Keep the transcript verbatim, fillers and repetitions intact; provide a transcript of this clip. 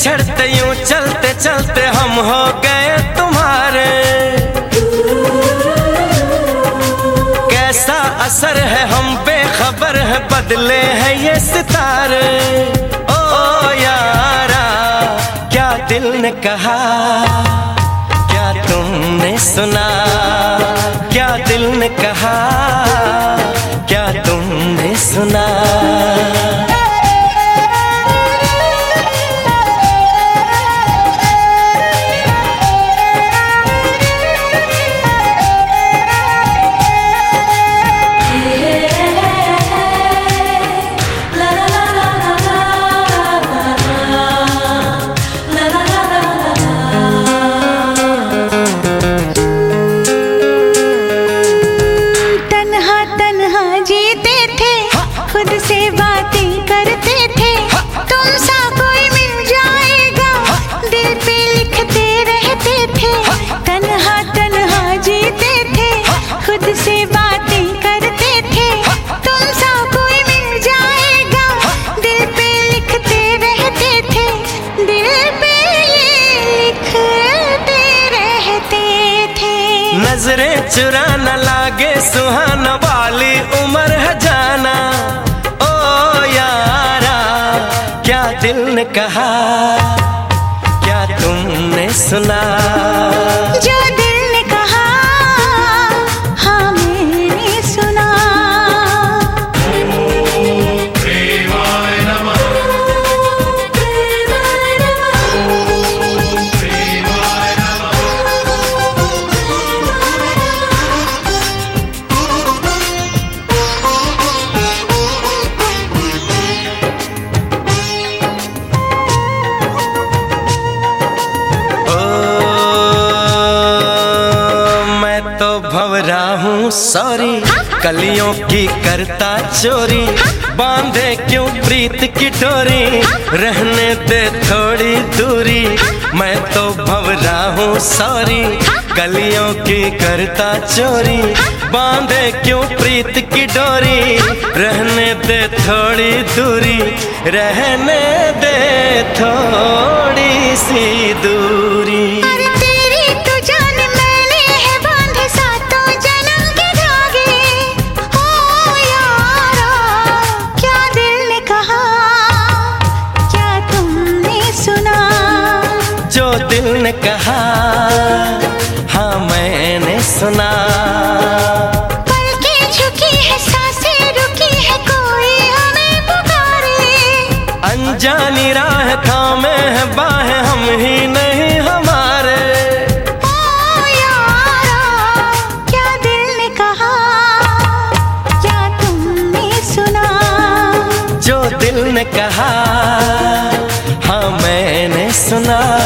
बिछड़ते यूं चलते चलते हम हो गए तुम्हारे। कैसा असर है हम बेखबर है, बदले हैं ये सितारे। ओ यारा क्या दिल ने कहा, क्या तुमने सुना, क्या दिल ने कहा, क्या तुमने सुना। खुद से बातें करते थे, तुम सा कोई मिल जाएगा, दिल पे लिखते रहते थे। तन्हा तन्हा जीते थे, खुद से बातें करते थे, तुम सा कोई मिल जाएगा, दिल पे लिखते रहते थे, दिल पे लिखते रहते थे। नजरें चुरा न लागे सुहाना वाली उम्र है जाना। क्या दिल ने कहा, क्या तुमने सुना, जो दिल ने कहा हाँ मैंने सुना। भंवरा हूँ सॉरी, कलियों की करता चोरी, बांधे क्यों प्रीत की डोरी, रहने दे थोड़ी दूरी। मैं तो भंवरा हूँ सॉरी, कलियों की करता चोरी, बांधे क्यों प्रीत की डोरी, रहने दे थोड़ी दूरी, रहने दे थोड़ी सी दूरी। जो दिल ने कहा हाँ मैंने सुना। पलकें झुकी है, सांसें रुकी है, कोई हमें पुकारे। अनजानी राह थामे है बाहें हम ही नहीं हमारे। ओ यारा क्या दिल ने कहा, क्या तुमने सुना, जो दिल ने कहा हाँ मैंने सुना।